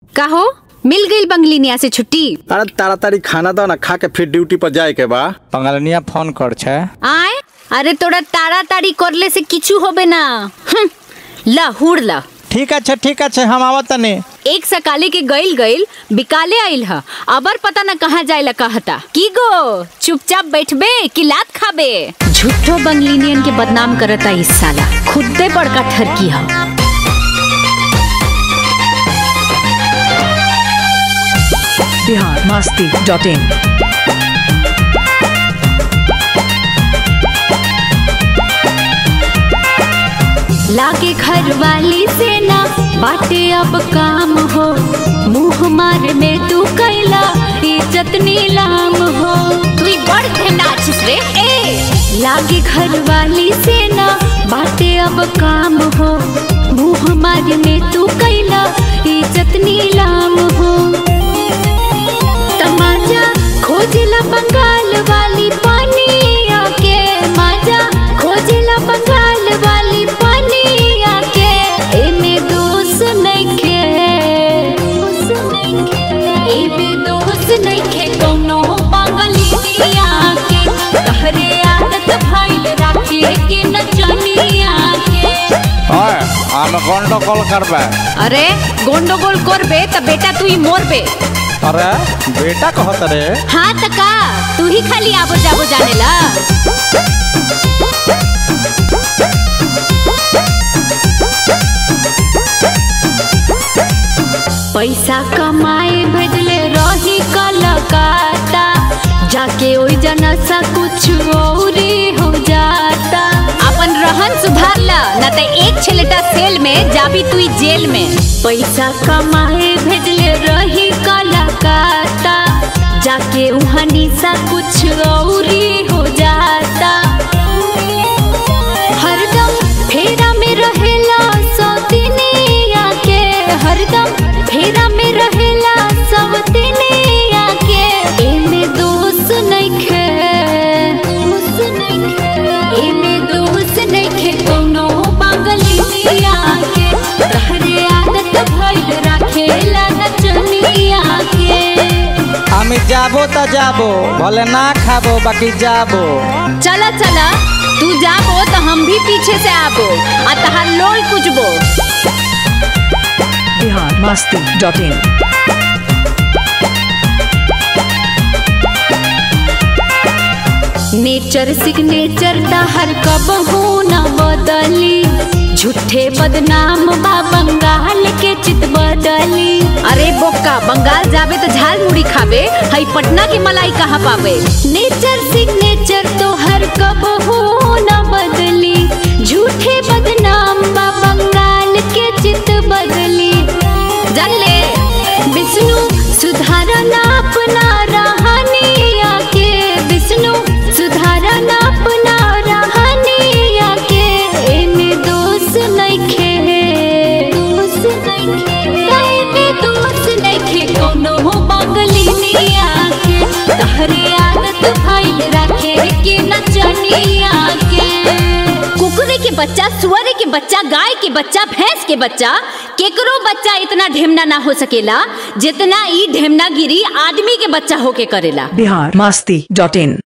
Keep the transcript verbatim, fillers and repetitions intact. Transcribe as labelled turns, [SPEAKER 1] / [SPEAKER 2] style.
[SPEAKER 1] का हो मिल गई बंगलिनिया से छुट्टी?
[SPEAKER 2] अरे ताड़ाताड़ी खाना दो ना, खा के फिर ड्यूटी पर जाए के बा।
[SPEAKER 3] बंगलिनिया फोन कर छे।
[SPEAKER 1] आए अरे तोड़ा ताड़ाताड़ी करले से किचू होबे ना। ला हुड़ ला।
[SPEAKER 3] ठीक है ठीक है हम आवत तने।
[SPEAKER 1] एक सकाले के गइल गइल बिकाले आइल ह, अबर पता न कहाँ जाइला कहता। की गो चुपचाप बैठबे कि लात खाबे? झूठो बंगलिनियन के बदनाम करता इस साला, खुदे बड़का ठरकी ह।
[SPEAKER 4] Bihar Masti dot in.
[SPEAKER 1] लागे घर वाली से ना बाटे अब काम हो, मुँह मार में तू कैला इज्जत नीलाम हो। तू बड़ नाचिस रे। ए लागे घर वाली से ना बाटे अब काम हो, मुँह मार में तू कैला इज्जत नीलाम हो। तमाजा खोजला बंगाल वाली पानी आके, माजा खोजला बंगाल वाली पानी आके। एमे दोष नइखे, एमे दोष नइखे कौनो बंगलिनिया के। तहरे आदत भइल राखे के नचनिया के।
[SPEAKER 3] ओए हम गंडगोल करबे।
[SPEAKER 1] अरे गंडगोल करबे त बेटा तू ही मोरबे।
[SPEAKER 3] अरे बेटा कहत रे।
[SPEAKER 1] हाँ त का तू ही खाली आबो जाबो जानेला। पैसा कमाए भेजले रही कलकत्ता, जाके ओई जना सा कुछ औरी हो जाता। अपन रहन सुधार ला ना त एक छलेटा सेल में जाबी तू जेल में। पैसा कमाए भेजले रही कलकत्ता, जाके उहनी सा कुछ औरी हो जाता। हरदम फेरा में रहेला सौतिनिया के, हरदम फेरा में रहेला सौतिनिया के। एमे दोष नइखे, एमे दोष नइखे कौनो बंगलिनिया के। तहरे आदत भइल राखेला नचनिया के।
[SPEAKER 3] हम जाबो त जाबो, भले ना खाबो बाकी जाबो।
[SPEAKER 1] चला चला तू जाबो तो हम भी पीछे से आबो आ तहार लोल कुचबो।
[SPEAKER 4] Bihar Masti dot in.
[SPEAKER 1] Nature signature तहर कबहू न बदली, झूठे बदनाम बा बंगाल के चित बदली। अरे बोका बंगाल जाबे तो झाल मुड़ी खाबे, हई पटना की मलाई कहाँ पावे? नेचर सिग्नेचर तो हर कबहू न बदली, झूठे बदनाम बा बंगाल के चित बदली। जान ले विष्णु सुधारना अपना रहनिया के, विष्णु सुधारना अपना रहनिया के। एमे दोष नइखे, दोष नइखे, एमे दोष नइखे कौनो बंगलिनिया के। तहरे आदत भइल राखे के नचनिया के। कुकुरे के बच्चा, सुअरे के बच्चा, गाय के बच्चा, भैंस के बच्चा, केकरो बच्चा इतना ढेमना ना हो सकेला जितना ई ढेमना गिरी आदमी के बच्चा होके करेला।
[SPEAKER 4] बिहार मस्ती डॉट इन।